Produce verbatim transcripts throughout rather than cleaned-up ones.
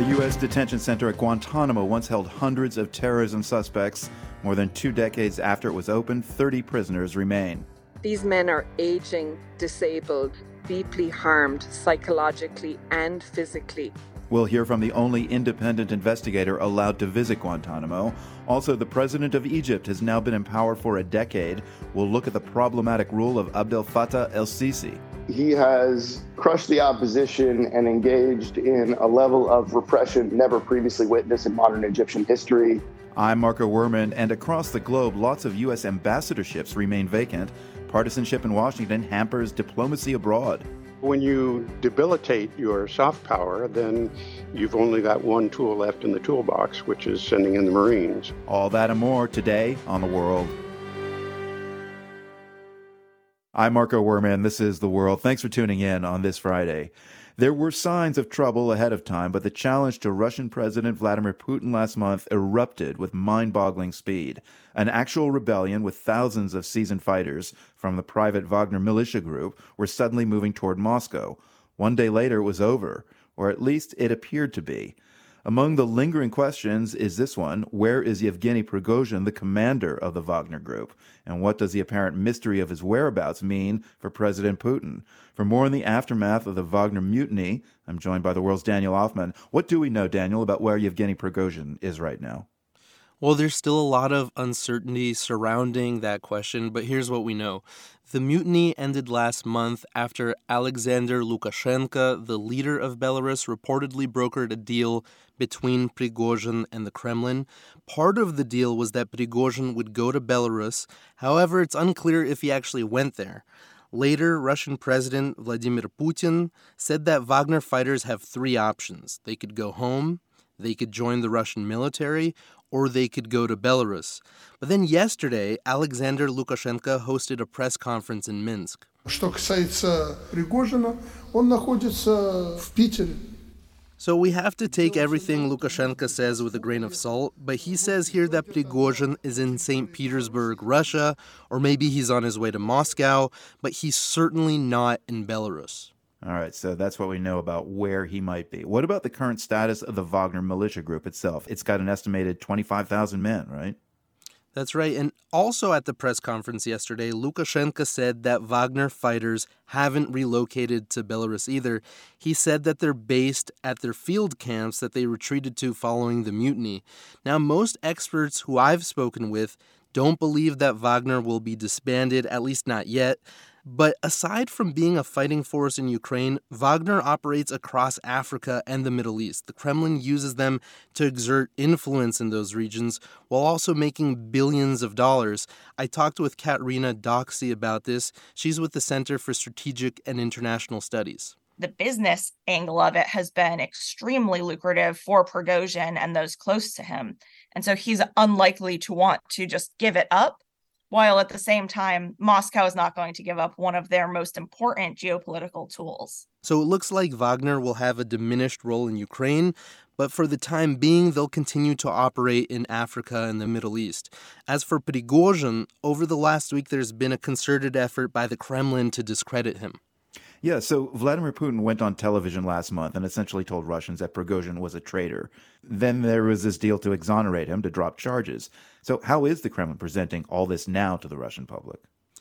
The U S detention center at Guantanamo once held hundreds of terrorism suspects. More than two decades after it was opened, thirty prisoners remain. These men are aging, disabled, deeply harmed psychologically and physically. We'll hear from the only independent investigator allowed to visit Guantanamo. Also, the president of Egypt has now been in power for a decade. We'll look at the problematic rule of Abdel Fattah el-Sisi. He has crushed the opposition and engaged in a level of repression never previously witnessed in modern Egyptian history. I'm Marco Werman, and across the globe, lots of U S ambassadorships remain vacant. Partisanship in Washington hampers diplomacy abroad. When you debilitate your soft power, then you've only got one tool left in the toolbox, which is sending in the Marines. All that and more today on The World. I'm Marco Werman. This is The World. Thanks for tuning in on this Friday. There were signs of trouble ahead of time, but the challenge to Russian President Vladimir Putin last month erupted with mind-boggling speed. An actual rebellion with thousands of seasoned fighters from the private Wagner militia group were suddenly moving toward Moscow. One day later, it was over, or at least it appeared to be. Among the lingering questions is this one: where is Yevgeny Prigozhin, the commander of the Wagner Group? And what does the apparent mystery of his whereabouts mean for President Putin? For more on the aftermath of the Wagner mutiny, I'm joined by The World's Daniel Hoffman. What do we know, Daniel, about where Yevgeny Prigozhin is right now? Well, there's still a lot of uncertainty surrounding that question, but here's what we know. The mutiny ended last month after Alexander Lukashenko, the leader of Belarus, reportedly brokered a deal between Prigozhin and the Kremlin. Part of the deal was that Prigozhin would go to Belarus. However, it's unclear if he actually went there. Later, Russian President Vladimir Putin said that Wagner fighters have three options. They could go home, they could join the Russian military, or they could go to Belarus. But then yesterday, Alexander Lukashenko hosted a press conference in Minsk. Что касается Пригожина, он находится в Питере. So we have to take everything Lukashenko says with a grain of salt, but he says here that Prigozhin is in Saint Petersburg, Russia, or maybe he's on his way to Moscow, but he's certainly not in Belarus. All right, so that's what we know about where he might be. What about the current status of the Wagner militia group itself? It's got an estimated twenty-five thousand men, right? That's right. And also at the press conference yesterday, Lukashenko said that Wagner fighters haven't relocated to Belarus either. He said that they're based at their field camps that they retreated to following the mutiny. Now, most experts who I've spoken with don't believe that Wagner will be disbanded, at least not yet. But aside from being a fighting force in Ukraine, Wagner operates across Africa and the Middle East. The Kremlin uses them to exert influence in those regions while also making billions of dollars. I talked with Katerina Doxy about this. She's with the Center for Strategic and International Studies. The business angle of it has been extremely lucrative for Prigozhin and those close to him. And so he's unlikely to want to just give it up, while at the same time, Moscow is not going to give up one of their most important geopolitical tools. So it looks like Wagner will have a diminished role in Ukraine, but for the time being, they'll continue to operate in Africa and the Middle East. As for Prigozhin, over the last week, there's been a concerted effort by the Kremlin to discredit him. Yeah, so Vladimir Putin went on television last month and essentially told Russians that Prigozhin was a traitor. Then there was this deal to exonerate him, to drop charges. So how is the Kremlin presenting all this now to the Russian public?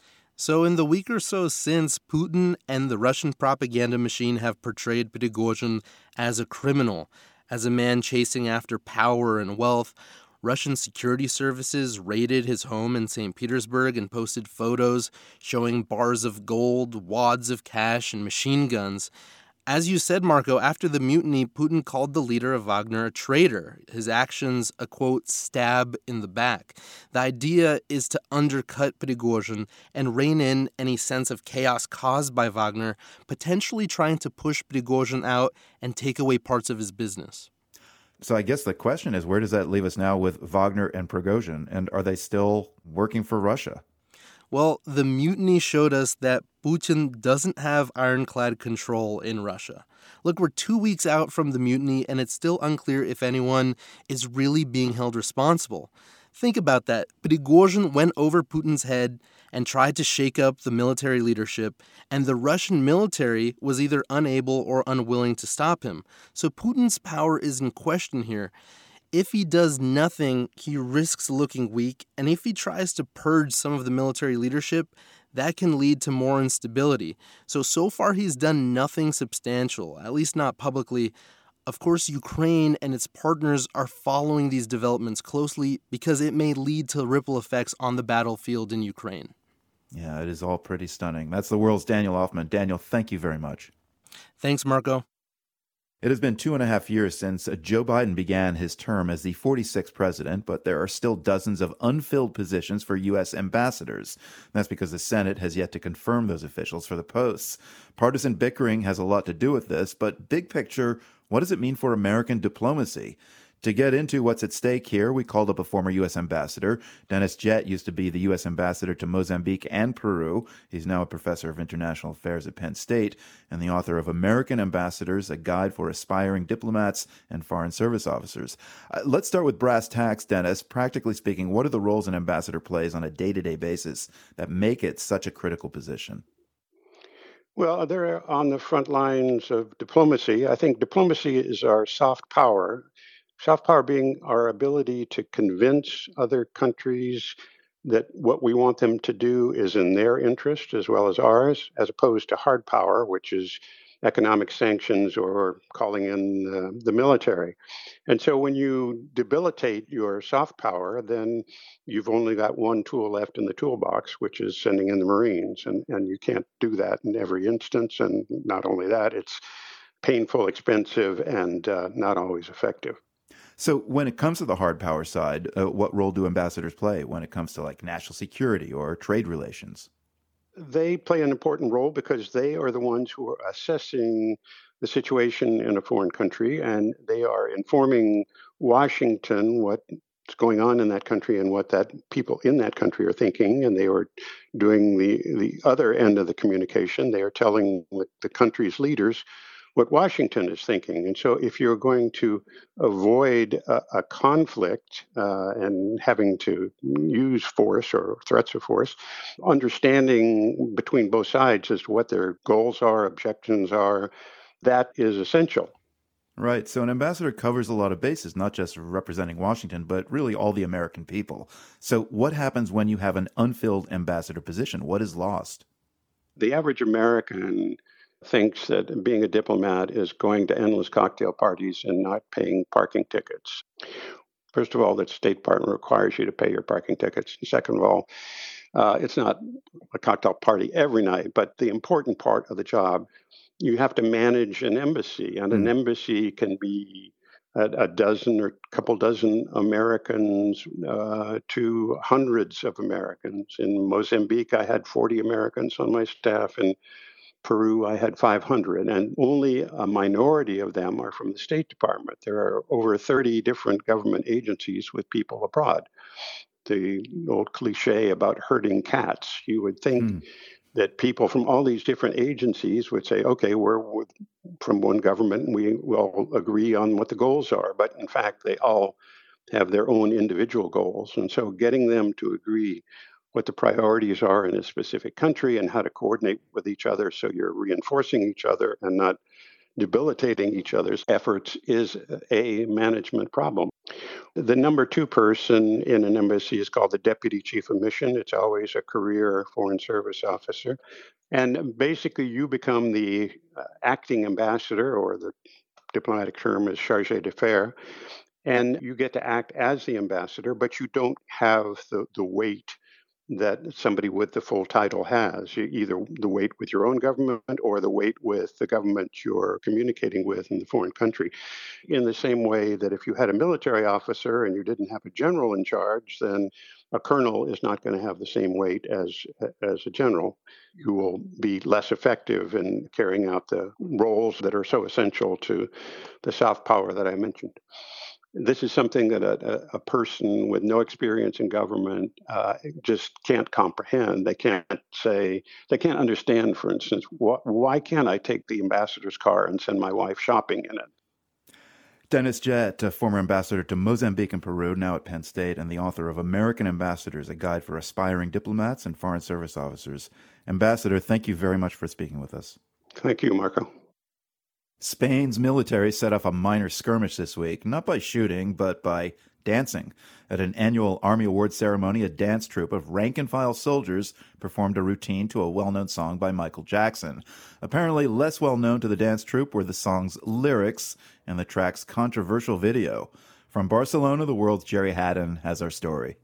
So in the week or so since, Putin and the Russian propaganda machine have portrayed Prigozhin as a criminal, as a man chasing after power and wealth. Russian security services raided his home in Saint Petersburg and posted photos showing bars of gold, wads of cash, and machine guns. As you said, Marco, after the mutiny, Putin called the leader of Wagner a traitor. His actions, a quote, stab in the back. The idea is to undercut Prigozhin and rein in any sense of chaos caused by Wagner, potentially trying to push Prigozhin out and take away parts of his business. So I guess the question is, where does that leave us now with Wagner and Prigozhin? And are they still working for Russia? Well, the mutiny showed us that Putin doesn't have ironclad control in Russia. Look, we're two weeks out from the mutiny, and it's still unclear if anyone is really being held responsible. Think about that. Prigozhin went over Putin's head and tried to shake up the military leadership, and the Russian military was either unable or unwilling to stop him. So Putin's power is in question here. If he does nothing, he risks looking weak, and if he tries to purge some of the military leadership, that can lead to more instability. So, so far he's done nothing substantial, at least not publicly. Of course, Ukraine and its partners are following these developments closely because it may lead to ripple effects on the battlefield in Ukraine. Yeah, it is all pretty stunning. That's the world's Daniel Hoffman. Daniel, thank you very much. Thanks, Marco. It has been two and a half years since Joe Biden began his term as the forty-sixth president, but there are still dozens of unfilled positions for U S ambassadors. That's because the Senate has yet to confirm those officials for the posts. Partisan bickering has a lot to do with this, but big picture, what does it mean for American diplomacy? To get into what's at stake here, we called up a former U S ambassador. Dennis Jett used to be the U S ambassador to Mozambique and Peru. He's now a professor of international affairs at Penn State and the author of American Ambassadors, a guide for aspiring diplomats and foreign service officers. Uh, let's start with brass tacks, Dennis. Practically speaking, what are the roles an ambassador plays on a day-to-day basis that make it such a critical position? Well, they're on the front lines of diplomacy. I think diplomacy is our soft power. Soft power being our ability to convince other countries that what we want them to do is in their interest as well as ours, as opposed to hard power, which is economic sanctions or calling in uh, the military. And so when you debilitate your soft power, then you've only got one tool left in the toolbox, which is sending in the Marines. And, and you can't do that in every instance. And not only that, it's painful, expensive, and uh, not always effective. So when it comes to the hard power side, uh, what role do ambassadors play when it comes to like national security or trade relations? They play an important role because they are the ones who are assessing the situation in a foreign country, and they are informing Washington what's going on in that country and what that people in that country are thinking, and they are doing the, the other end of the communication. They are telling the country's leaders what Washington is thinking. And so if you're going to avoid a, a conflict uh, and having to use force or threats of force, understanding between both sides as to what their goals are, objections are, that is essential. Right. So an ambassador covers a lot of bases, not just representing Washington, but really all the American people. So what happens when you have an unfilled ambassador position? What is lost? The average American thinks that being a diplomat is going to endless cocktail parties and not paying parking tickets. First of all, the State Department requires you to pay your parking tickets. Second of all, uh, it's not a cocktail party every night, but the important part of the job, you have to manage an embassy, and an embassy can be a, a dozen or a couple dozen Americans uh, to hundreds of Americans. In Mozambique, I had forty Americans on my staff, and Peru, I had five hundred, and only a minority of them are from the State Department. There are over thirty different government agencies with people abroad. The old cliche about herding cats, you would think mm. that people from all these different agencies would say, okay, we're with, from one government and we will agree on what the goals are. But in fact, they all have their own individual goals. And so getting them to agree what the priorities are in a specific country and how to coordinate with each other so you're reinforcing each other and not debilitating each other's efforts is a management problem. The number two person in an embassy is called the deputy chief of mission. It's always a career foreign service officer. And basically you become the uh, acting ambassador, or the diplomatic term is chargé d'affaires, and you get to act as the ambassador, but you don't have the, the weight that somebody with the full title has, either the weight with your own government or the weight with the government you're communicating with in the foreign country. In the same way that if you had a military officer and you didn't have a general in charge, then a colonel is not going to have the same weight as as a general. You will be less effective in carrying out the roles that are so essential to the soft power that I mentioned. This is something that a, a person with no experience in government uh, just can't comprehend. They can't say, they can't understand, for instance, wh- why can't I take the ambassador's car and send my wife shopping in it? Dennis Jett, a former ambassador to Mozambique and Peru, now at Penn State, and the author of American Ambassadors, a guide for aspiring diplomats and foreign service officers. Ambassador, thank you very much for speaking with us. Thank you, Marco. Spain's military set off a minor skirmish this week, not by shooting, but by dancing. At an annual Army Award ceremony, a dance troupe of rank-and-file soldiers performed a routine to a well-known song by Michael Jackson. Apparently less well-known to the dance troupe were the song's lyrics and the track's controversial video. From Barcelona, the world's Jerry Haddon has our story.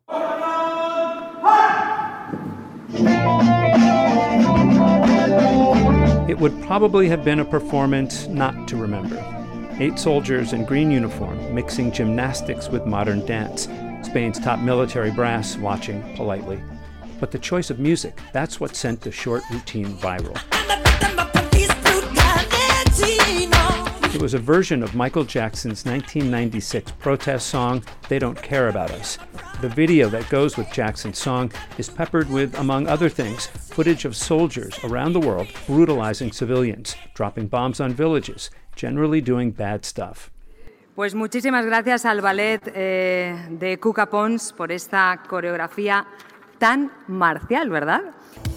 It would probably have been a performance not to remember. Eight soldiers in green uniform mixing gymnastics with modern dance, Spain's top military brass watching politely. But the choice of music, that's what sent the short routine viral. It was a version of Michael Jackson's nineteen ninety-six protest song, They Don't Care About Us. The video that goes with Jackson's song is peppered with, among other things, footage of soldiers around the world brutalizing civilians, dropping bombs on villages, generally doing bad stuff. Pues muchísimas gracias al ballet eh, de Cuca Pons por esta coreografía tan marcial, ¿verdad?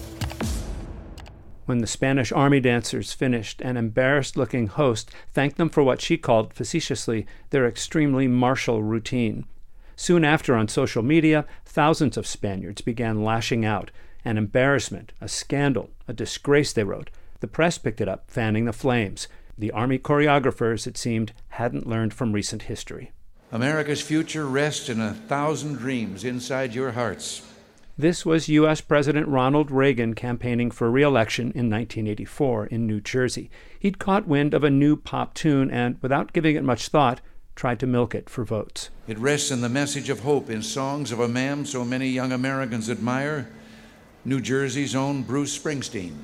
When the Spanish army dancers finished, an embarrassed-looking host thanked them for what she called, facetiously, their extremely martial routine. Soon after, on social media, thousands of Spaniards began lashing out. An embarrassment, a scandal, a disgrace, they wrote. The press picked it up, fanning the flames. The army choreographers, it seemed, hadn't learned from recent history. America's future rests in a thousand dreams inside your hearts. This was U S President Ronald Reagan campaigning for re-election in nineteen eighty-four in New Jersey. He'd caught wind of a new pop tune and, without giving it much thought, tried to milk it for votes. It rests in the message of hope in songs of a man so many young Americans admire, New Jersey's own Bruce Springsteen.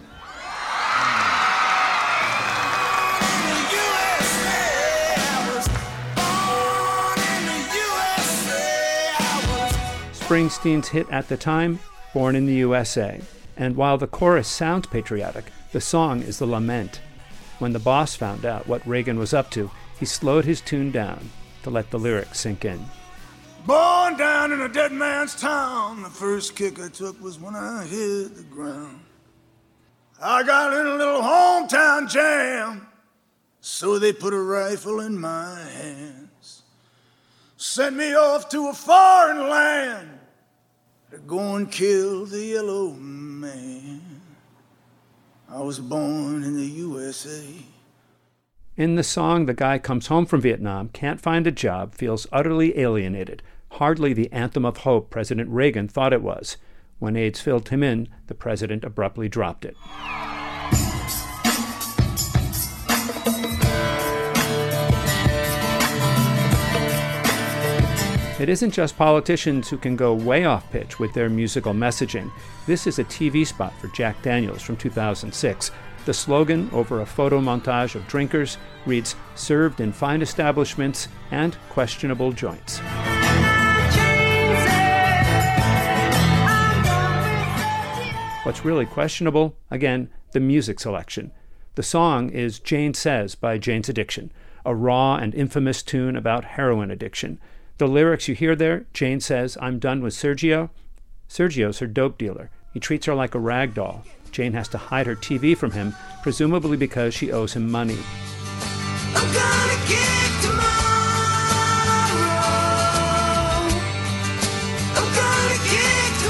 Springsteen's hit at the time, Born in the U S A. And while the chorus sounds patriotic, the song is the lament. When the boss found out what Reagan was up to, he slowed his tune down to let the lyrics sink in. Born down in a dead man's town, the first kick I took was when I hit the ground. I got in a little hometown jam, so they put a rifle in my hands. Sent me off to a foreign land to go and kill the yellow man. I was born in the U S A. In the song, the guy comes home from Vietnam, can't find a job, feels utterly alienated. Hardly the anthem of hope President Reagan thought it was. When AIDS filled him in, the president abruptly dropped it. It isn't just politicians who can go way off pitch with their musical messaging. This is a T V spot for Jack Daniels from two thousand six. The slogan over a photo montage of drinkers reads, served in fine establishments and questionable joints. What's really questionable? Again, the music selection. The song is Jane Says by Jane's Addiction, a raw and infamous tune about heroin addiction. The lyrics you hear there, Jane says, I'm done with Sergio. Sergio's her dope dealer. He treats her like a rag doll. Jane has to hide her T V from him, presumably because she owes him money. I'm gonna get tomorrow. I'm gonna get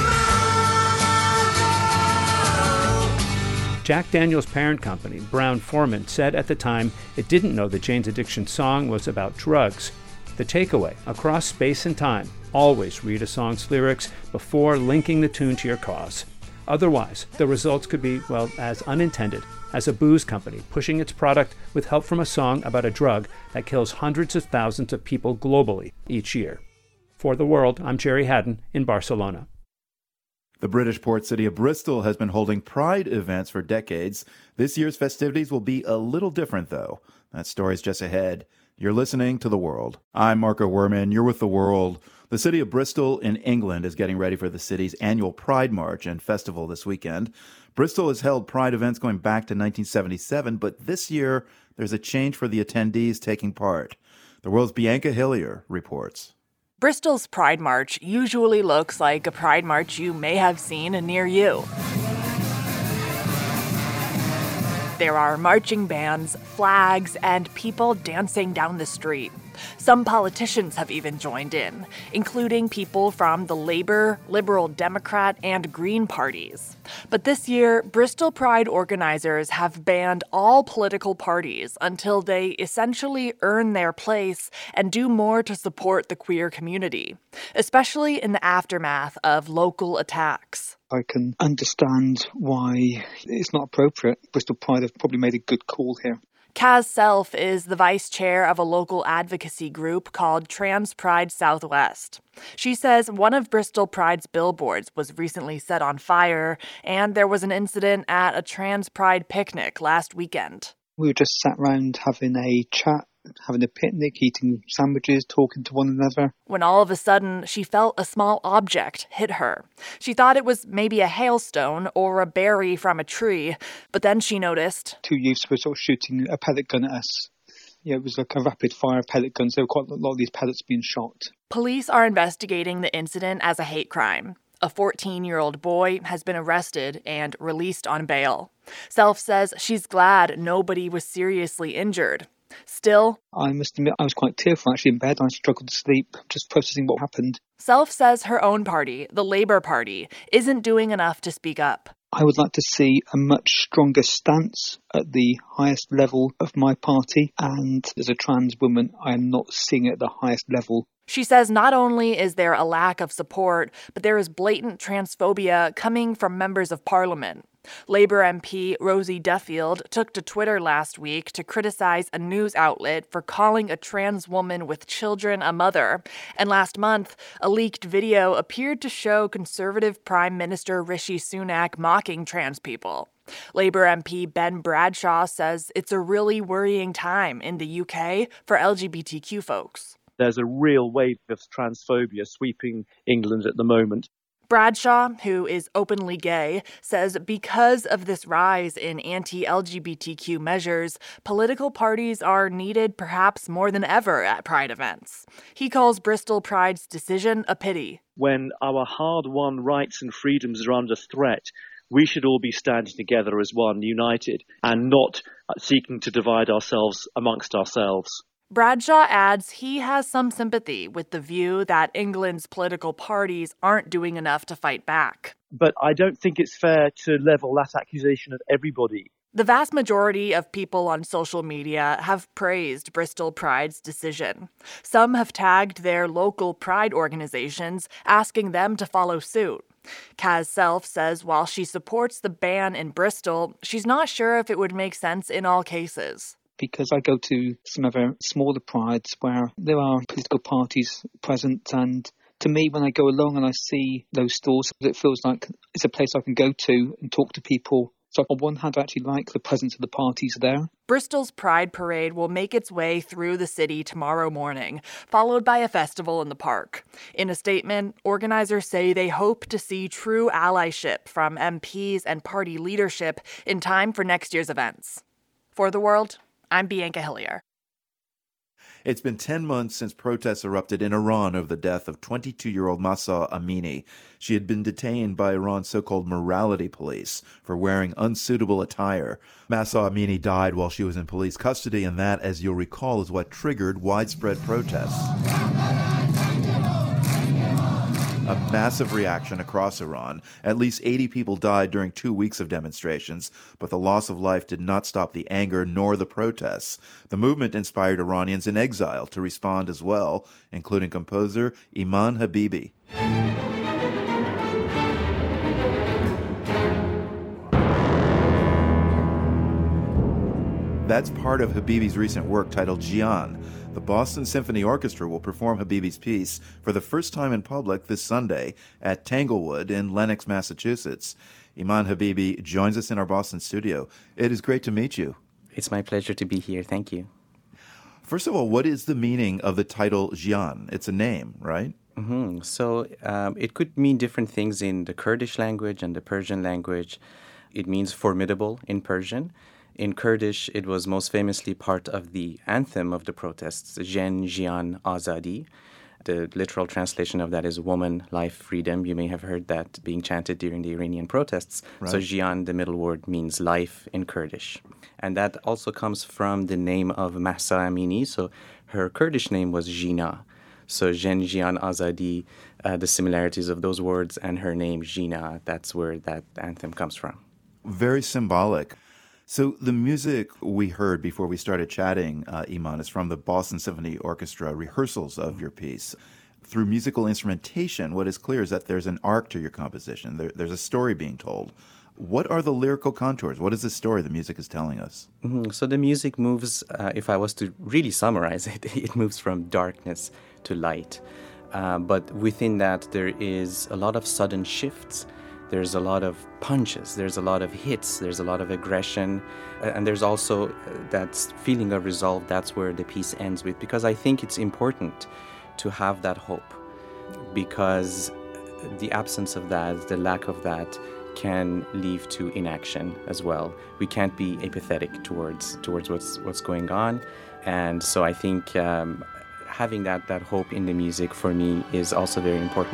tomorrow. Jack Daniels' parent company, Brown-Forman, said at the time it didn't know that Jane's Addiction song was about drugs. The takeaway, across space and time, always read a song's lyrics before linking the tune to your cause. Otherwise, the results could be, well, as unintended as a booze company pushing its product with help from a song about a drug that kills hundreds of thousands of people globally each year. For The World, I'm Jerry Haddon in Barcelona. The British port city of Bristol has been holding Pride events for decades. This year's festivities will be a little different, though. That story's just ahead. You're listening to The World. I'm Marco Werman. You're with The World. The city of Bristol in England is getting ready for the city's annual Pride March and festival this weekend. Bristol has held Pride events going back to nineteen seventy-seven, but this year there's a change for the attendees taking part. The World's Bianca Hillier reports. Bristol's Pride March usually looks like a Pride March you may have seen near you. There are marching bands, flags, and people dancing down the street. Some politicians have even joined in, including people from the Labour, Liberal Democrat, and Green parties. But this year, Bristol Pride organizers have banned all political parties until they essentially earn their place and do more to support the queer community, especially in the aftermath of local attacks. I can understand why it's not appropriate. Bristol Pride have probably made a good call here. Kaz Self is the vice chair of a local advocacy group called Trans Pride Southwest. She says one of Bristol Pride's billboards was recently set on fire, and there was an incident at a Trans Pride picnic last weekend. We were just sat round having a chat, having a picnic, eating sandwiches, talking to one another. When all of a sudden, she felt a small object hit her. She thought it was maybe a hailstone or a berry from a tree, but then she noticed two youths were sort of shooting a pellet gun at us. Yeah, it was like a rapid-fire pellet gun, so quite a lot of these pellets being shot. Police are investigating the incident as a hate crime. A fourteen-year-old boy has been arrested and released on bail. Self says she's glad nobody was seriously injured. Still, I must admit I was quite tearful actually in bed. I struggled to sleep, just processing what happened. Self says her own party, the Labour Party, isn't doing enough to speak up. I would like to see a much stronger stance at the highest level of my party, and as a trans woman, I am not seeing it at the highest level. She says not only is there a lack of support, but there is blatant transphobia coming from members of parliament. Labour M P Rosie Duffield took to Twitter last week to criticize a news outlet for calling a trans woman with children a mother. And last month, a leaked video appeared to show Conservative Prime Minister Rishi Sunak mocking trans people. Labour M P Ben Bradshaw says it's a really worrying time in the U K for L G B T Q folks. There's a real wave of transphobia sweeping England at the moment. Bradshaw, who is openly gay, says because of this rise in anti-L G B T Q measures, political parties are needed perhaps more than ever at Pride events. He calls Bristol Pride's decision a pity. When our hard-won rights and freedoms are under threat, we should all be standing together as one, united, and not seeking to divide ourselves amongst ourselves. Bradshaw adds he has some sympathy with the view that England's political parties aren't doing enough to fight back. But I don't think it's fair to level that accusation at everybody. The vast majority of people on social media have praised Bristol Pride's decision. Some have tagged their local pride organizations, asking them to follow suit. Kaz Self says while she supports the ban in Bristol, she's not sure if it would make sense in all cases. Because I go to some other smaller prides where there are political parties present, and to me, when I go along and I see those stores, it feels like it's a place I can go to and talk to people. So on one hand, I actually like the presence of the parties there. Bristol's Pride Parade will make its way through the city tomorrow morning, followed by a festival in the park. In a statement, organizers say they hope to see true allyship from M Ps and party leadership in time for next year's events. For The World, I'm Bianca Hillier. It's been ten months since protests erupted in Iran over the death of twenty-two-year-old Mahsa Amini. She had been detained by Iran's so-called morality police for wearing unsuitable attire. Mahsa Amini died while she was in police custody, and that, as you'll recall, is what triggered widespread protests. A massive reaction across Iran. At least eighty people died during two weeks of demonstrations, but the loss of life did not stop the anger nor the protests. The movement inspired Iranians in exile to respond as well, including composer Iman Habibi. That's part of Habibi's recent work titled Jian. The Boston Symphony Orchestra will perform Habibi's piece for the first time in public this Sunday at Tanglewood in Lenox, Massachusetts. Iman Habibi joins us in our Boston studio. It is great to meet you. It's my pleasure to be here. Thank you. First of all, what is the meaning of the title Jian? It's a name, right? Mm-hmm. So um, it could mean different things in the Kurdish language and the Persian language. It means formidable in Persian. In Kurdish, it was most famously part of the anthem of the protests, Jen Jian Azadi. The literal translation of that is woman, life, freedom. You may have heard that being chanted during the Iranian protests. Right. So Jian, the middle word, means life in Kurdish. And that also comes from the name of Mahsa Amini. So her Kurdish name was Jina. So Jen Jian Azadi, uh, the similarities of those words and her name, Jina, that's where that anthem comes from. Very symbolic. So the music we heard before we started chatting, uh, Iman, is from the Boston Symphony Orchestra rehearsals of your piece. Through musical instrumentation, what is clear is that there's an arc to your composition. There, there's a story being told. What are the lyrical contours? What is the story the music is telling us? Mm-hmm. So the music moves, uh, if I was to really summarize it, it moves from darkness to light. Uh, but within that, there is a lot of sudden shifts. There's a lot of punches, there's a lot of hits, there's a lot of aggression, and there's also that feeling of resolve. That's where the piece ends with, because I think it's important to have that hope, because the absence of that, the lack of that, can lead to inaction as well. We can't be apathetic towards towards what's what's going on, and so I think um, having that that hope in the music for me is also very important.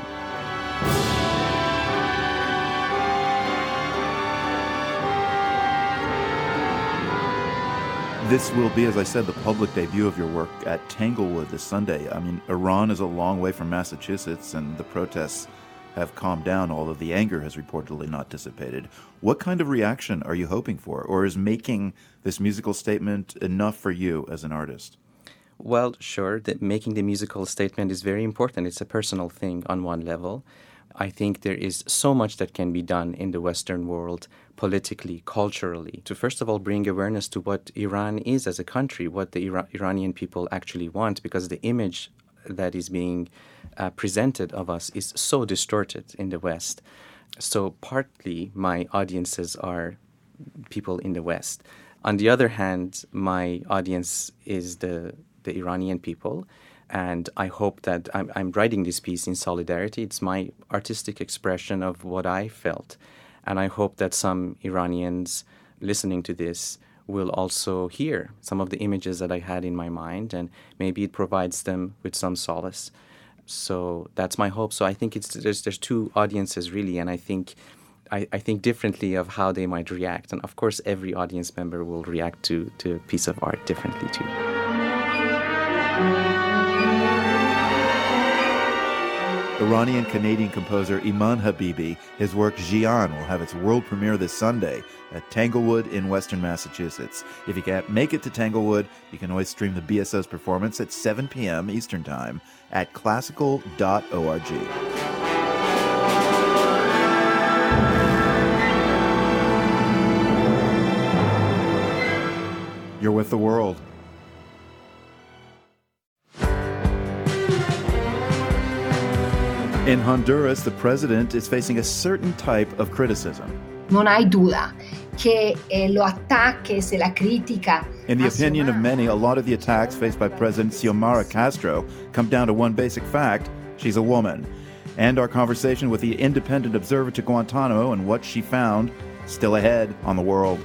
This will be, as I said, the public debut of your work at Tanglewood this Sunday. I mean, Iran is a long way from Massachusetts, and the protests have calmed down, although the anger has reportedly not dissipated. What kind of reaction are you hoping for? Or is making this musical statement enough for you as an artist? Well, sure, that making the musical statement is very important. It's a personal thing on one level. I think there is so much that can be done in the Western world, politically, culturally, to first of all bring awareness to what Iran is as a country, what the Ira- Iranian people actually want, because the image that is being uh, presented of us is so distorted in the West. So partly my audiences are people in the West. On the other hand, my audience is the, the Iranian people. And I hope that I'm, I'm writing this piece in solidarity. It's my artistic expression of what I felt. And I hope that some Iranians listening to this will also hear some of the images that I had in my mind, and maybe it provides them with some solace. So that's my hope. So I think it's there's there's two audiences really, and I think I, I think differently of how they might react. And of course, every audience member will react to, to a piece of art differently too. Iranian-Canadian composer Iman Habibi. His work Jian will have its world premiere this Sunday at Tanglewood in Western Massachusetts. If you can't make it to Tanglewood, you can always stream the B S O's performance at seven p.m. Eastern Time at classical dot org. You're with The World. In Honduras, the president is facing a certain type of criticism. Non hay duda que eh, los ataques y la crítica. In the opinion of many, a lot of the attacks faced by President Xiomara Castro come down to one basic fact: she's a woman. And our conversation with the independent observer to Guantanamo and what she found, still ahead on The World.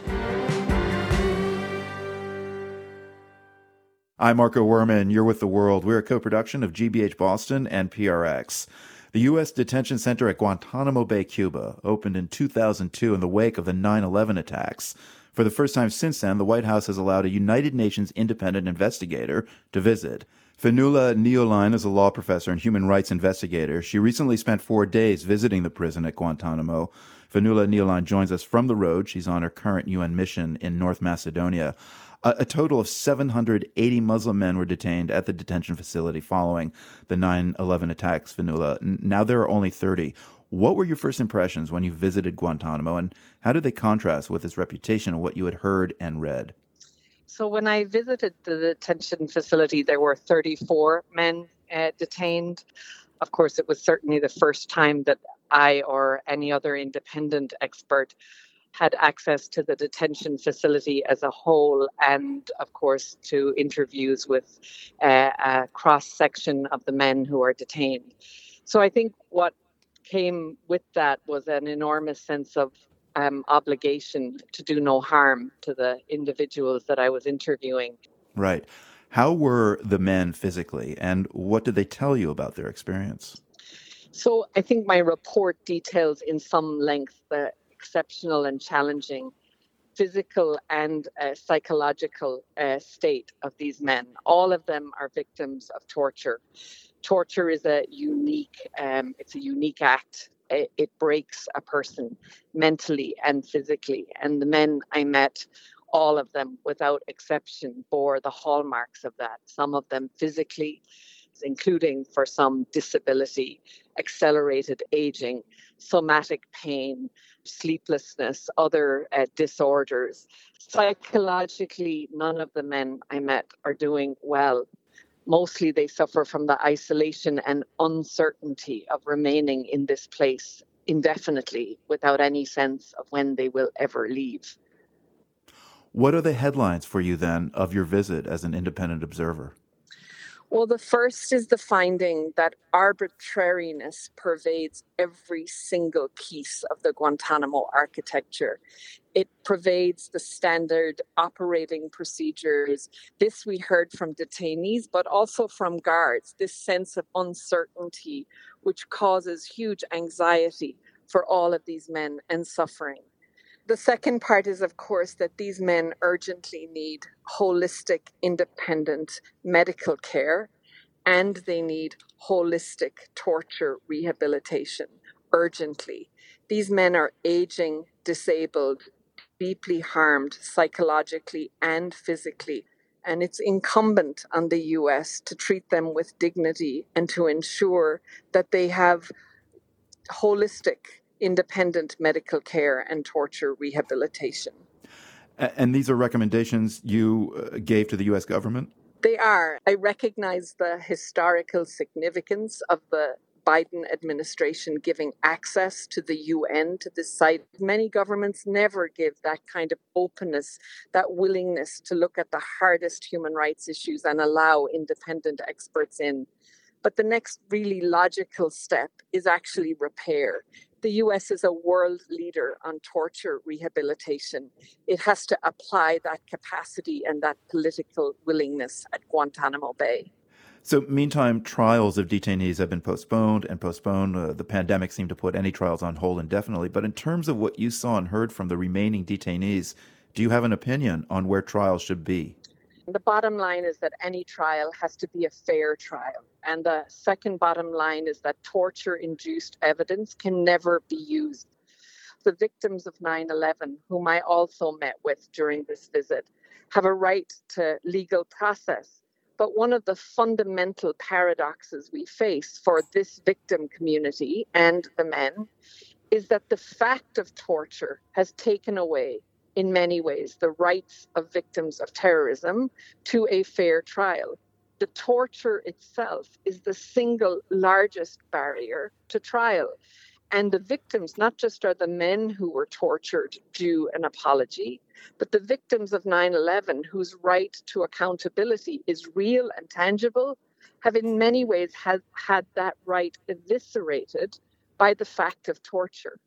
I'm Marco Werman. You're with The World. We're a co-production of G B H Boston and P R X. The U S detention center at Guantanamo Bay, Cuba, opened in two thousand two in the wake of the nine eleven attacks. For the first time since then, the White House has allowed a United Nations independent investigator to visit. Fionnuala Ní Oileán is a law professor and human rights investigator. She recently spent four days visiting the prison at Guantanamo. Fionnuala Ní Oileán joins us from the road. She's on her current U N mission in North Macedonia. A total of seven hundred eighty Muslim men were detained at the detention facility following the nine eleven attacks, Fionnuala. Now there are only thirty. What were your first impressions when you visited Guantanamo, and how did they contrast with its reputation and what you had heard and read? So when I visited the detention facility, there were thirty-four men uh, detained. Of course, it was certainly the first time that I or any other independent expert had access to the detention facility as a whole, and of course to interviews with uh, a cross-section of the men who are detained. So I think what came with that was an enormous sense of um, obligation to do no harm to the individuals that I was interviewing. Right. How were the men physically, and what did they tell you about their experience? So I think my report details in some length the exceptional and challenging physical and uh, psychological uh, state of these men. All of them are victims of torture. Torture is a unique, um, it's a unique act. It, it breaks a person mentally and physically. And the men I met, all of them without exception, bore the hallmarks of that. Some of them physically, including for some disability, accelerated aging, somatic pain, sleeplessness, other uh, disorders. Psychologically, none of the men I met are doing well. Mostly they suffer from the isolation and uncertainty of remaining in this place indefinitely without any sense of when they will ever leave. What are the headlines for you then of your visit as an independent observer? Well, the first is the finding that arbitrariness pervades every single piece of the Guantanamo architecture. It pervades the standard operating procedures. This we heard from detainees, but also from guards, this sense of uncertainty, which causes huge anxiety for all of these men and suffering. The second part is, of course, that these men urgently need holistic, independent medical care, and they need holistic torture rehabilitation urgently. These men are aging, disabled, deeply harmed psychologically and physically, and it's incumbent on the U S to treat them with dignity and to ensure that they have holistic, independent medical care and torture rehabilitation. And these are recommendations you gave to the U S government? They are. I recognize the historical significance of the Biden administration giving access to the U N to this site. Many governments never give that kind of openness, that willingness to look at the hardest human rights issues and allow independent experts in. But the next really logical step is actually repair. The U S is a world leader on torture rehabilitation. It has to apply that capacity and that political willingness at Guantanamo Bay. So, meantime, trials of detainees have been postponed and postponed. Uh, the pandemic seemed to put any trials on hold indefinitely. But in terms of what you saw and heard from the remaining detainees, do you have an opinion on where trials should be? The bottom line is that any trial has to be a fair trial. And the second bottom line is that torture-induced evidence can never be used. The victims of nine eleven, whom I also met with during this visit, have a right to legal process. But one of the fundamental paradoxes we face for this victim community and the men is that the fact of torture has taken away, in many ways, the rights of victims of terrorism to a fair trial. The torture itself is the single largest barrier to trial. And the victims, not just are the men who were tortured due an apology, but the victims of nine eleven, whose right to accountability is real and tangible, have in many ways had, had that right eviscerated by the fact of torture.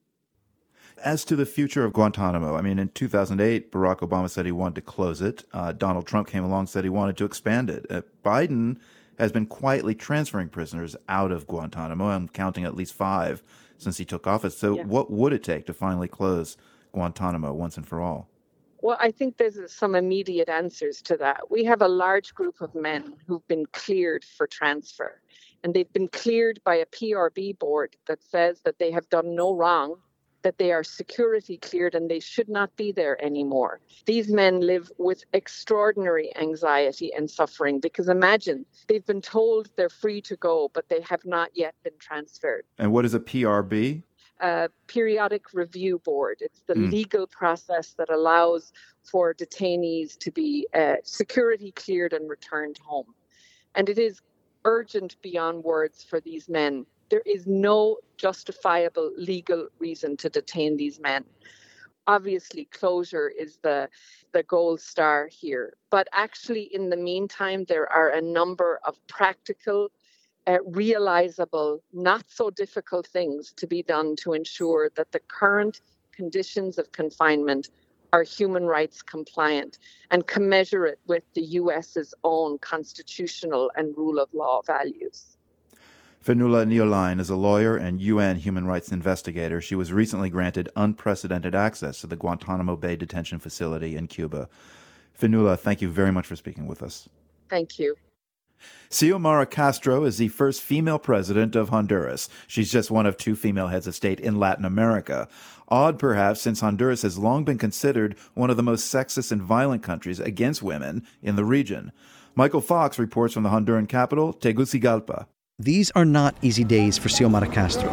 As to the future of Guantanamo, I mean, in two thousand eight, Barack Obama said he wanted to close it. Uh, Donald Trump came along and said he wanted to expand it. Uh, Biden has been quietly transferring prisoners out of Guantanamo. I'm counting at least five since he took office. So yeah. What would it take to finally close Guantanamo once and for all? Well, I think there's some immediate answers to that. We have a large group of men who've been cleared for transfer, and they've been cleared by a P R B board that says that they have done no wrong, that they are security cleared and they should not be there anymore. These men live with extraordinary anxiety and suffering because imagine, they've been told they're free to go, but they have not yet been transferred. And what is a P R B? A periodic review board. It's the mm. legal process that allows for detainees to be uh, security cleared and returned home. And it is urgent beyond words for these men. There is no justifiable legal reason to detain these men. Obviously, closure is the, the gold star here. But actually, in the meantime, there are a number of practical, uh, realizable, not so difficult things to be done to ensure that the current conditions of confinement are human rights compliant and commensurate with the U S's own constitutional and rule of law values. Fionnuala Ní Oileán is a lawyer and U N human rights investigator. She was recently granted unprecedented access to the Guantanamo Bay detention facility in Cuba. Fionnuala, thank you very much for speaking with us. Thank you. Xiomara Castro is the first female president of Honduras. She's just one of two female heads of state in Latin America. Odd, perhaps, since Honduras has long been considered one of the most sexist and violent countries against women in the region. Michael Fox reports from the Honduran capital, Tegucigalpa. These are not easy days for Xiomara Castro.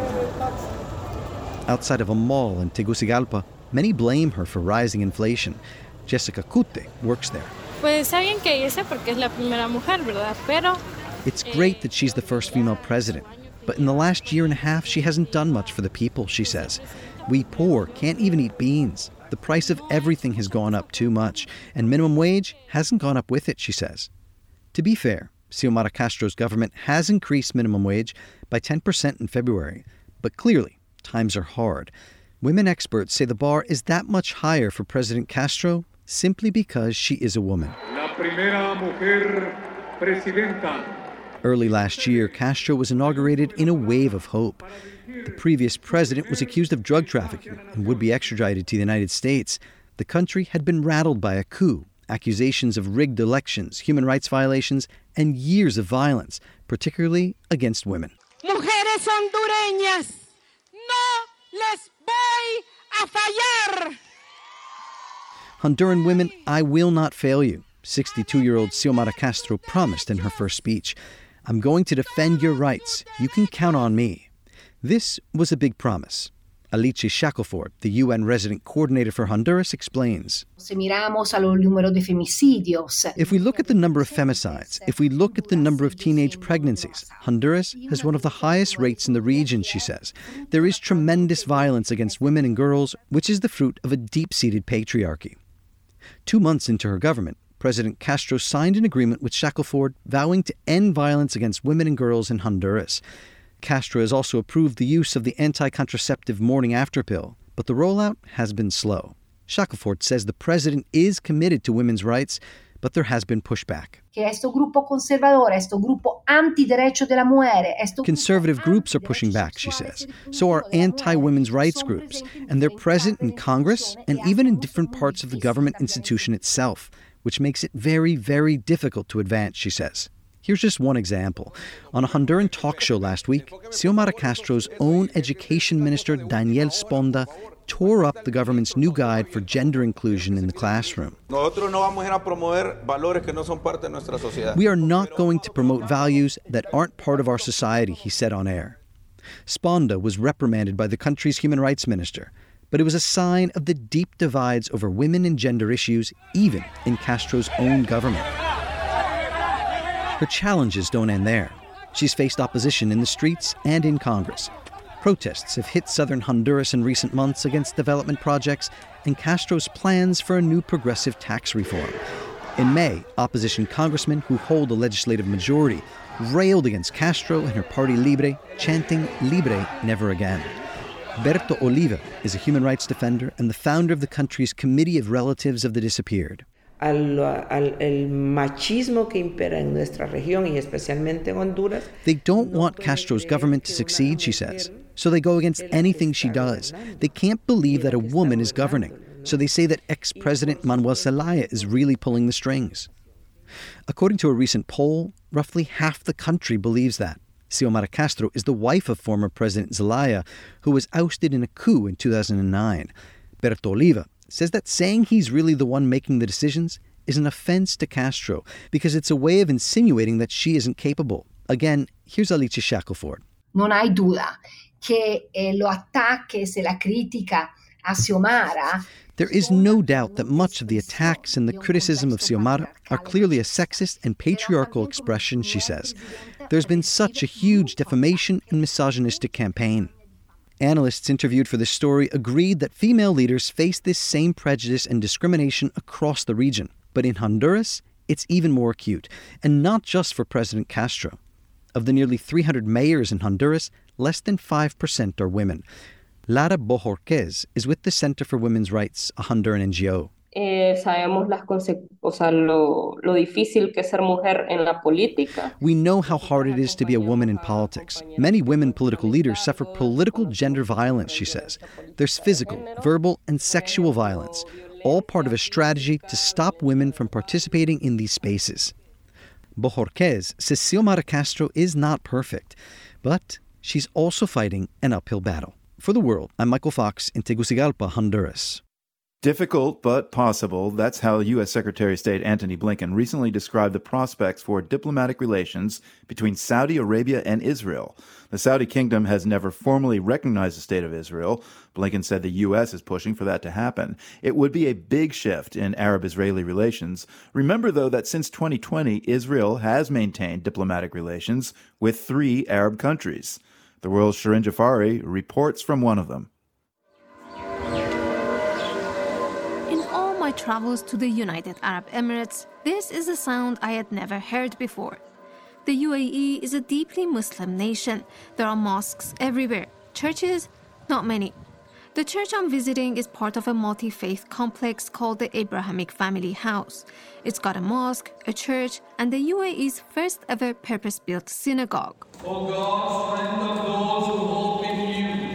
Outside of a mall in Tegucigalpa, many blame her for rising inflation. Jessica Cute works there. Pues está bien que irse porque es la primera mujer, ¿verdad? Pero it's great that she's the first female president, but in the last year and a half, she hasn't done much for the people, she says. We poor can't even eat beans. The price of everything has gone up too much, and minimum wage hasn't gone up with it, she says. To be fair, Xiomara Castro's government has increased minimum wage by ten percent in February, but clearly, times are hard. Women experts say the bar is that much higher for President Castro simply because she is a woman. La primera mujer presidenta. Early last year, Castro was inaugurated in a wave of hope. The previous president was accused of drug trafficking and would be extradited to the United States. The country had been rattled by a coup, accusations of rigged elections, human rights violations, and years of violence, particularly against women. Mujeres hondureñas, no les voy a fallar. Honduran women, I will not fail you, sixty-two-year-old Xiomara Castro promised in her first speech. I'm going to defend your rights. You can count on me. This was a big promise. Alicia Shackelford, the U N resident coordinator for Honduras, explains. If we look at the number of femicides, if we look at the number of teenage pregnancies, Honduras has one of the highest rates in the region, she says. There is tremendous violence against women and girls, which is the fruit of a deep-seated patriarchy. Two months into her government, President Castro signed an agreement with Shackelford vowing to end violence against women and girls in Honduras. Castro has also approved the use of the anti-contraceptive morning-after pill, but the rollout has been slow. Shackelford says the president is committed to women's rights, but there has been pushback. Conservative groups are pushing back, she says. So are anti-women's rights groups, and they're present in Congress and even in different parts of the government institution itself, which makes it very, very difficult to advance, she says. Here's just one example. On a Honduran talk show last week, Xiomara Castro's own education minister, Daniel Sponda, tore up the government's new guide for gender inclusion in the classroom. We are not going to promote values that aren't part of our society, he said on air. Sponda was reprimanded by the country's human rights minister, but it was a sign of the deep divides over women and gender issues, even in Castro's own government. Her challenges don't end there. She's faced opposition in the streets and in Congress. Protests have hit southern Honduras in recent months against development projects and Castro's plans for a new progressive tax reform. In May, opposition congressmen who hold a legislative majority railed against Castro and her party Libre, chanting Libre never again. Berto Oliva is a human rights defender and the founder of the country's Committee of Relatives of the Disappeared. Al, al, el machismo que impera en nuestra región y especialmente en Honduras. They don't want Castro's government to succeed, she says, so they go against anything she does. They can't believe that a woman is governing, so they say that ex-President Manuel Zelaya is really pulling the strings. According to a recent poll, roughly half the country believes that. Xiomara Castro is the wife of former President Zelaya, who was ousted in a coup in two thousand nine. Berto Oliva says that saying he's really the one making the decisions is an offense to Castro because it's a way of insinuating that she isn't capable. Again, here's Alicia Shackelford. Non hai duda che eh, lo attacchi se la critica a Xiomara. There is no doubt that much of the attacks and the criticism of Xiomara are clearly a sexist and patriarchal expression, she says. There's been such a huge defamation and misogynistic campaign. Analysts interviewed for this story agreed that female leaders face this same prejudice and discrimination across the region. But in Honduras, it's even more acute, and not just for President Castro. Of the nearly three hundred mayors in Honduras, less than five percent are women. Lara Bojorquez is with the Center for Women's Rights, a Honduran N G O. Eh, sabemos las conse- o sea, lo, lo difícil que es ser mujer en la política. We know how hard it is to be a woman in politics. Many women political leaders suffer political gender violence, she says. There's physical, verbal, and sexual violence, all part of a strategy to stop women from participating in these spaces. Bojorquez says Xiomara Castro is not perfect, but she's also fighting an uphill battle. For The World, I'm Michael Fox in Tegucigalpa, Honduras. Difficult, but possible. That's how U S. Secretary of State Antony Blinken recently described the prospects for diplomatic relations between Saudi Arabia and Israel. The Saudi kingdom has never formally recognized the state of Israel. Blinken said the U S is pushing for that to happen. It would be a big shift in Arab-Israeli relations. Remember, though, that since twenty twenty, Israel has maintained diplomatic relations with three Arab countries. The World's Shirin Jafari reports from one of them. My travels to the United Arab Emirates, this is a sound I had never heard before. The U A E is a deeply Muslim nation. There are mosques everywhere. Churches? Not many. The church I'm visiting is part of a multi-faith complex called the Abrahamic Family House. It's got a mosque, a church, and the U A E's first ever purpose-built synagogue. O God, friend of those who hope in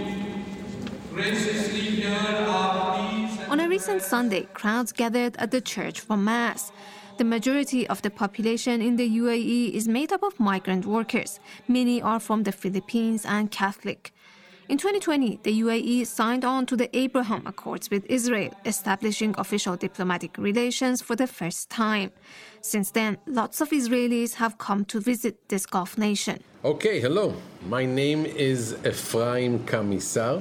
you, graciously hear our On a recent Sunday, crowds gathered at the church for Mass. The majority of the population in the U A E is made up of migrant workers. Many are from the Philippines and Catholic. In twenty twenty, the U A E signed on to the Abraham Accords with Israel, establishing official diplomatic relations for the first time. Since then, lots of Israelis have come to visit this Gulf nation. Okay, hello. My name is Ephraim Kamissar.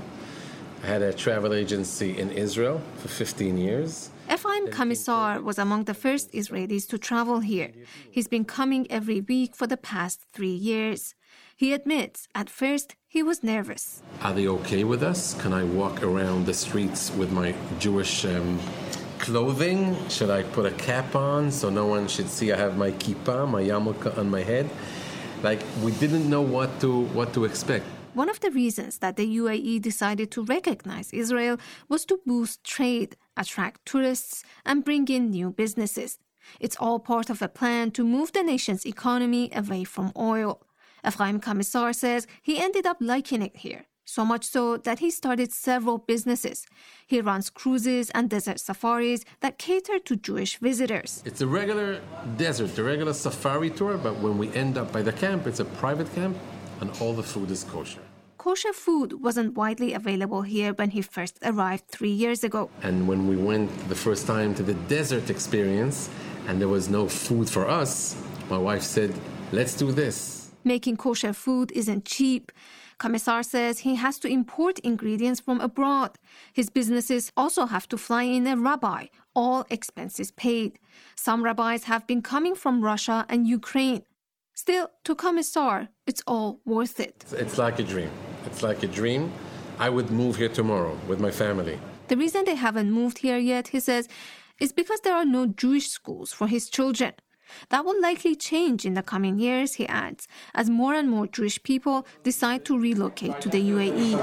I had a travel agency in Israel for fifteen years. Ephraim Kamissar was among the first Israelis to travel here. He's been coming every week for the past three years. He admits, at first, he was nervous. Are they okay with us? Can I walk around the streets with my Jewish um, clothing? Should I put a cap on so no one should see I have my kippah, my yarmulke on my head? Like, we didn't know what to what to expect. One of the reasons that the U A E decided to recognize Israel was to boost trade, attract tourists, and bring in new businesses. It's all part of a plan to move the nation's economy away from oil. Ephraim Kamissar says he ended up liking it here, so much so that he started several businesses. He runs cruises and desert safaris that cater to Jewish visitors. It's a regular desert, a regular safari tour, but when we end up by the camp, it's a private camp, and all the food is kosher. Kosher food wasn't widely available here when he first arrived three years ago. And when we went the first time to the desert experience and there was no food for us, my wife said, let's do this. Making kosher food isn't cheap. Kamissar says he has to import ingredients from abroad. His businesses also have to fly in a rabbi, all expenses paid. Some rabbis have been coming from Russia and Ukraine. Still, to Kamissar, it's all worth it. It's like a dream. It's like a dream. I would move here tomorrow with my family. The reason they haven't moved here yet, he says, is because there are no Jewish schools for his children. That will likely change in the coming years, he adds, as more and more Jewish people decide to relocate to the U A E.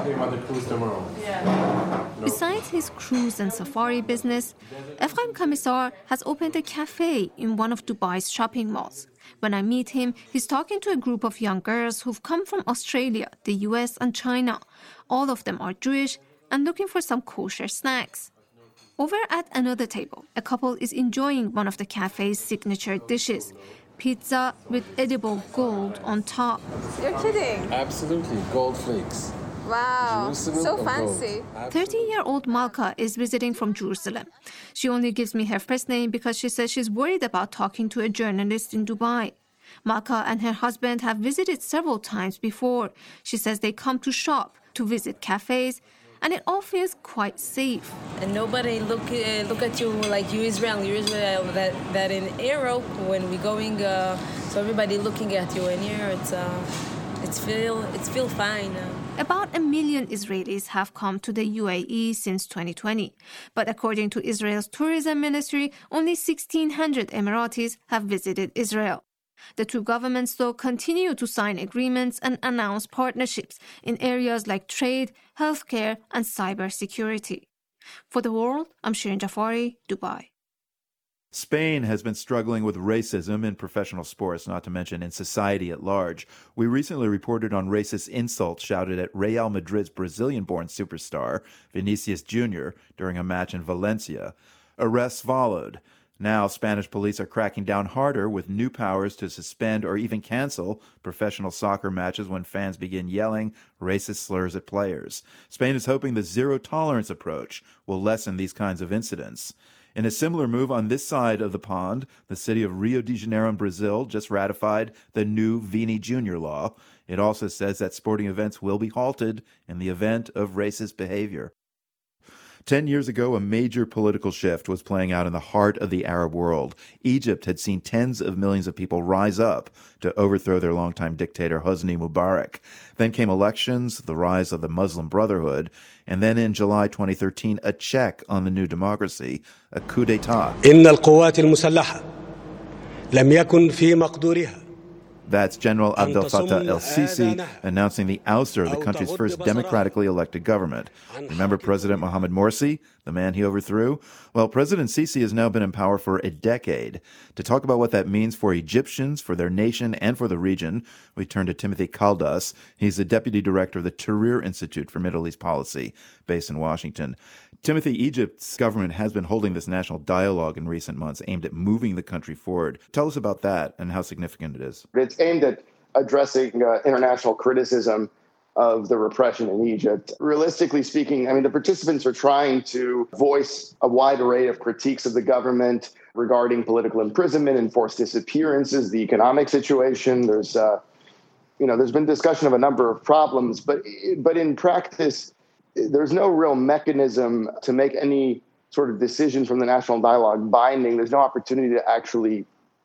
Besides his cruise and safari business, Ephraim Kamissar has opened a cafe in one of Dubai's shopping malls. When I meet him, he's talking to a group of young girls who've come from Australia, the U S, and China. All of them are Jewish and looking for some kosher snacks. Over at another table, a couple is enjoying one of the cafe's signature dishes, pizza with edible gold on top. You're kidding? Absolutely, gold flakes. Wow, so fancy. thirty-year-old Malka is visiting from Jerusalem. She only gives me her first name because she says she's worried about talking to a journalist in Dubai. Malka and her husband have visited several times before. She says they come to shop, to visit cafes, and it all feels quite safe. And nobody look uh, look at you like you Israel, you Israel. That that in Europe when we going, uh, so everybody looking at you, and here it's uh, it's feel it's feel fine. About a million Israelis have come to the U A E since twenty twenty. But according to Israel's tourism ministry, only sixteen hundred Emiratis have visited Israel. The two governments, though, continue to sign agreements and announce partnerships in areas like trade, healthcare, and cybersecurity. For The World, I'm Shirin Jafari, Dubai. Spain has been struggling with racism in professional sports, not to mention in society at large. We recently reported on racist insults shouted at Real Madrid's Brazilian-born superstar, Vinicius Junior, during a match in Valencia. Arrests followed. Now, Spanish police are cracking down harder with new powers to suspend or even cancel professional soccer matches when fans begin yelling racist slurs at players. Spain is hoping the zero-tolerance approach will lessen these kinds of incidents. In a similar move on this side of the pond, the city of Rio de Janeiro in Brazil just ratified the new Vini Junior law. It also says that sporting events will be halted in the event of racist behavior. Ten years ago, a major political shift was playing out in the heart of the Arab world. Egypt had seen tens of millions of people rise up to overthrow their longtime dictator Hosni Mubarak. Then came elections, the rise of the Muslim Brotherhood, and then in July twenty thirteen, a check on the new democracy, a coup d'etat. إن القوات المسلحة لم يكن في مقدورها. That's General Abdel Fattah el-Sisi announcing the ouster of the country's first democratically elected government. Remember President Mohamed Morsi, the man he overthrew? Well, President Sisi has now been in power for a decade. To talk about what that means for Egyptians, for their nation, and for the region, we turn to Timothy Caldas. He's the deputy director of the Tahrir Institute for Middle East Policy, based in Washington. Timothy, Egypt's government has been holding this national dialogue in recent months aimed at moving the country forward. Tell us about that and how significant it is. It's aimed at addressing uh, international criticism of the repression in Egypt. Realistically speaking, I mean, the participants are trying to voice a wide array of critiques of the government regarding political imprisonment, enforced disappearances, the economic situation. There's, uh, you know, there's been discussion of a number of problems, but but in practice, there's no real mechanism to make any sort of decisions from the national dialogue binding. There's no opportunity to actually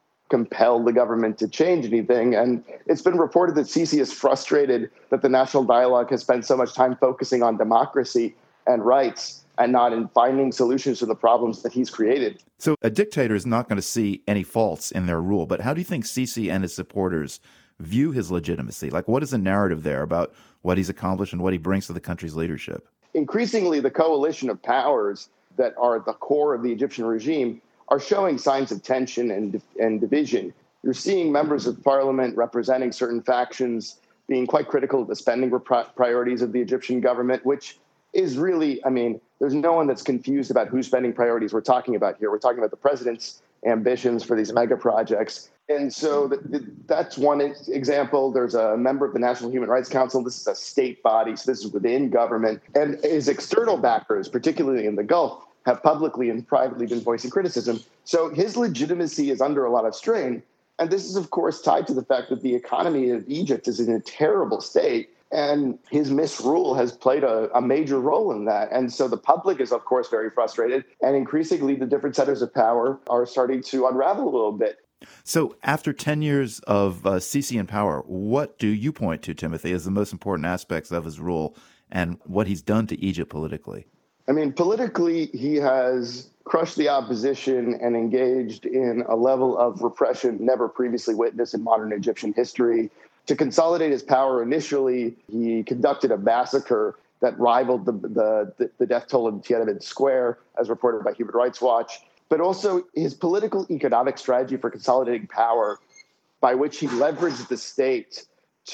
compel the government to change anything. And it's been reported that Sisi is frustrated that the national dialogue has spent so much time focusing on democracy and rights and not in finding solutions to the problems that he's created. So a dictator is not going to see any faults in their rule. But how do you think Sisi and his supporters view his legitimacy? Like, what is the narrative there about what he's accomplished and what he brings to the country's leadership? Increasingly, the coalition of powers that are at the core of the Egyptian regime are showing signs of tension and, and division. You're seeing members of parliament representing certain factions being quite critical of the spending priorities of the Egyptian government, which is really, I mean, there's no one that's confused about whose spending priorities we're talking about here. We're talking about the president's ambitions for these mega projects. And so the, the, that's one example. There's a member of the National Human Rights Council. This is a state body, so this is within government. And his external backers, particularly in the Gulf, have publicly and privately been voicing criticism. So his legitimacy is under a lot of strain. And this is, of course, tied to the fact that the economy of Egypt is in a terrible state. And his misrule has played a, a major role in that. And so the public is, of course, very frustrated. And increasingly, the different centers of power are starting to unravel a little bit. So after ten years of uh, Sisi in power, what do you point to, Timothy, as the most important aspects of his rule and what he's done to Egypt politically? I mean, politically, he has crushed the opposition and engaged in a level of repression never previously witnessed in modern Egyptian history. To consolidate his power initially, he conducted a massacre that rivaled the, the, the death toll in Tiananmen Square, as reported by Human Rights Watch. But also his political economic strategy for consolidating power, by which he leveraged the state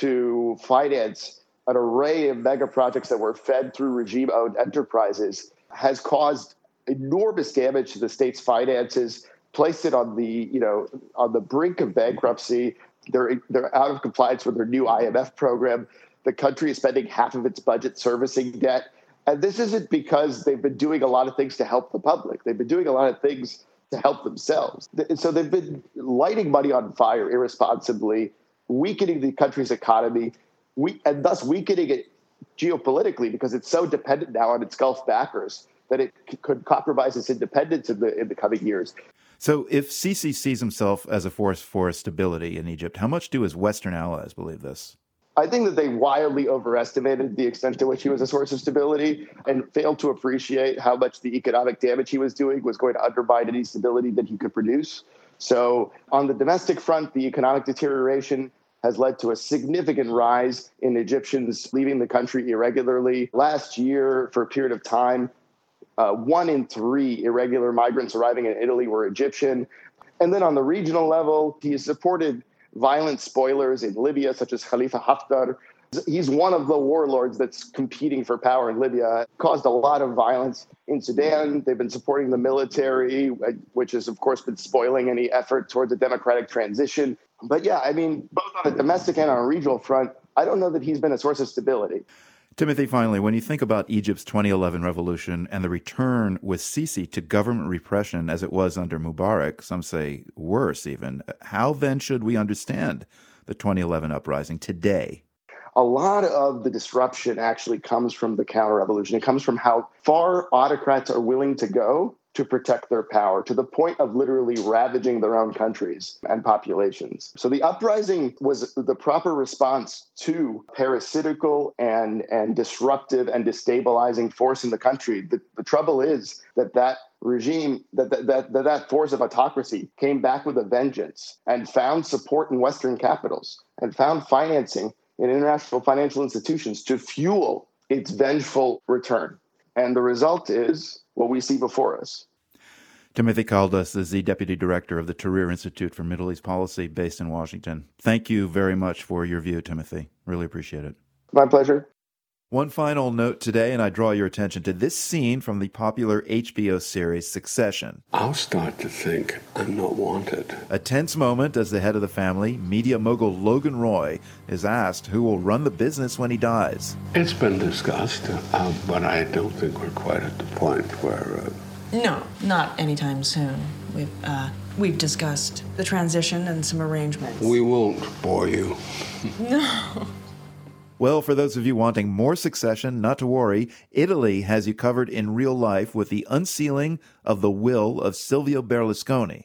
to finance an array of mega projects that were fed through regime-owned enterprises, has caused enormous damage to the state's finances, placed it on the, you know, on the brink of bankruptcy. They're they're out of compliance with their new I M F program. The country is spending half of its budget servicing debt. And this isn't because they've been doing a lot of things to help the public. They've been doing a lot of things to help themselves. So they've been lighting money on fire irresponsibly, weakening the country's economy, we, and thus weakening it geopolitically because it's so dependent now on its Gulf backers that it c- could compromise its independence in the in the coming years. So if Sisi sees himself as a force for stability in Egypt, how much do his Western allies believe this? I think that they wildly overestimated the extent to which he was a source of stability and failed to appreciate how much the economic damage he was doing was going to undermine any stability that he could produce. So on the domestic front, the economic deterioration has led to a significant rise in Egyptians leaving the country irregularly. Last year, for a period of time, uh, one in three irregular migrants arriving in Italy were Egyptian. And then on the regional level, he has supported violent spoilers in Libya, such as Khalifa Haftar. He's one of the warlords that's competing for power in Libya. Caused a lot of violence in Sudan. They've been supporting the military, which has, of course, been spoiling any effort towards a democratic transition. But yeah, I mean, both on a domestic and on a regional front, I don't know that he's been a source of stability. Timothy, finally, when you think about Egypt's twenty eleven revolution and the return with Sisi to government repression as it was under Mubarak, some say worse even, how then should we understand the twenty eleven uprising today? A lot of the disruption actually comes from the counter-revolution. It comes from how far autocrats are willing to go to protect their power, to the point of literally ravaging their own countries and populations. So the uprising was the proper response to parasitical and, and disruptive and destabilizing force in the country. The, the trouble is that that regime, that that, that that that force of autocracy came back with a vengeance and found support in Western capitals and found financing in international financial institutions to fuel its vengeful return. And the result is what we see before us. Timothy Caldas is the Deputy Director of the Tahrir Institute for Middle East Policy based in Washington. Thank you very much for your view, Timothy. Really appreciate it. My pleasure. One final note today, and I draw your attention to this scene from the popular H B O series Succession. I'll start to think I'm not wanted. A tense moment as the head of the family, media mogul Logan Roy, is asked who will run the business when he dies. It's been discussed, uh, but I don't think we're quite at the point where... Uh... No, not anytime soon. We've, uh, we've discussed the transition and some arrangements. We won't bore you. No. Well, for those of you wanting more Succession, not to worry, Italy has you covered in real life with the unsealing of the will of Silvio Berlusconi.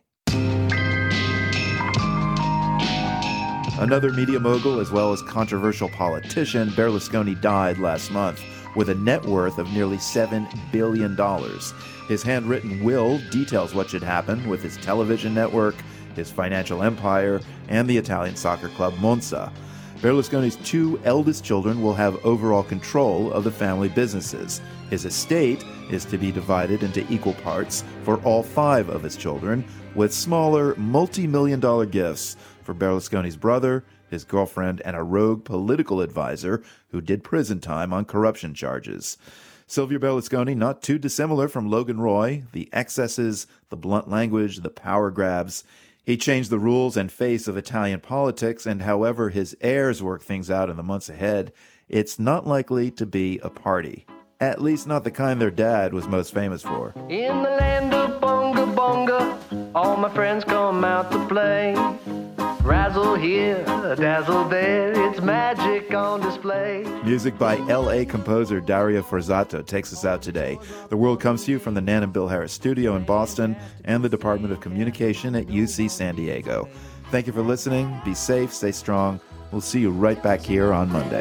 Another media mogul as well as controversial politician, Berlusconi died last month with a net worth of nearly seven billion dollars. His handwritten will details what should happen with his television network, his financial empire, and the Italian soccer club Monza. Berlusconi's two eldest children will have overall control of the family businesses. His estate is to be divided into equal parts for all five of his children, with smaller, multi-million dollar gifts for Berlusconi's brother, his girlfriend, and a rogue political advisor who did prison time on corruption charges. Silvio Berlusconi, not too dissimilar from Logan Roy, the excesses, the blunt language, the power grabs. He changed the rules and face of Italian politics, and however his heirs work things out in the months ahead, it's not likely to be a party. At least not the kind their dad was most famous for. In the land of bonga bonga, all my friends come out to play. Razzle here, dazzle there, it's magic on display. Music by L A composer Dario Forzato takes us out today. The World comes to you from the Nan and Bill Harris studio in Boston and the Department of Communication at U C San Diego. Thank you for listening. Be safe, stay strong. We'll see you right back here on Monday.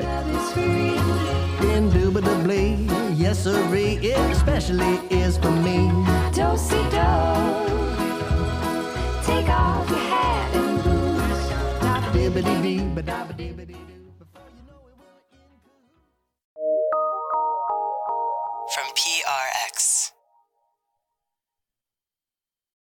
Indubitably, yes sirree, it especially is for me. Do-si-do, take off your hat and boots. Dibbidi-dee-ba-da.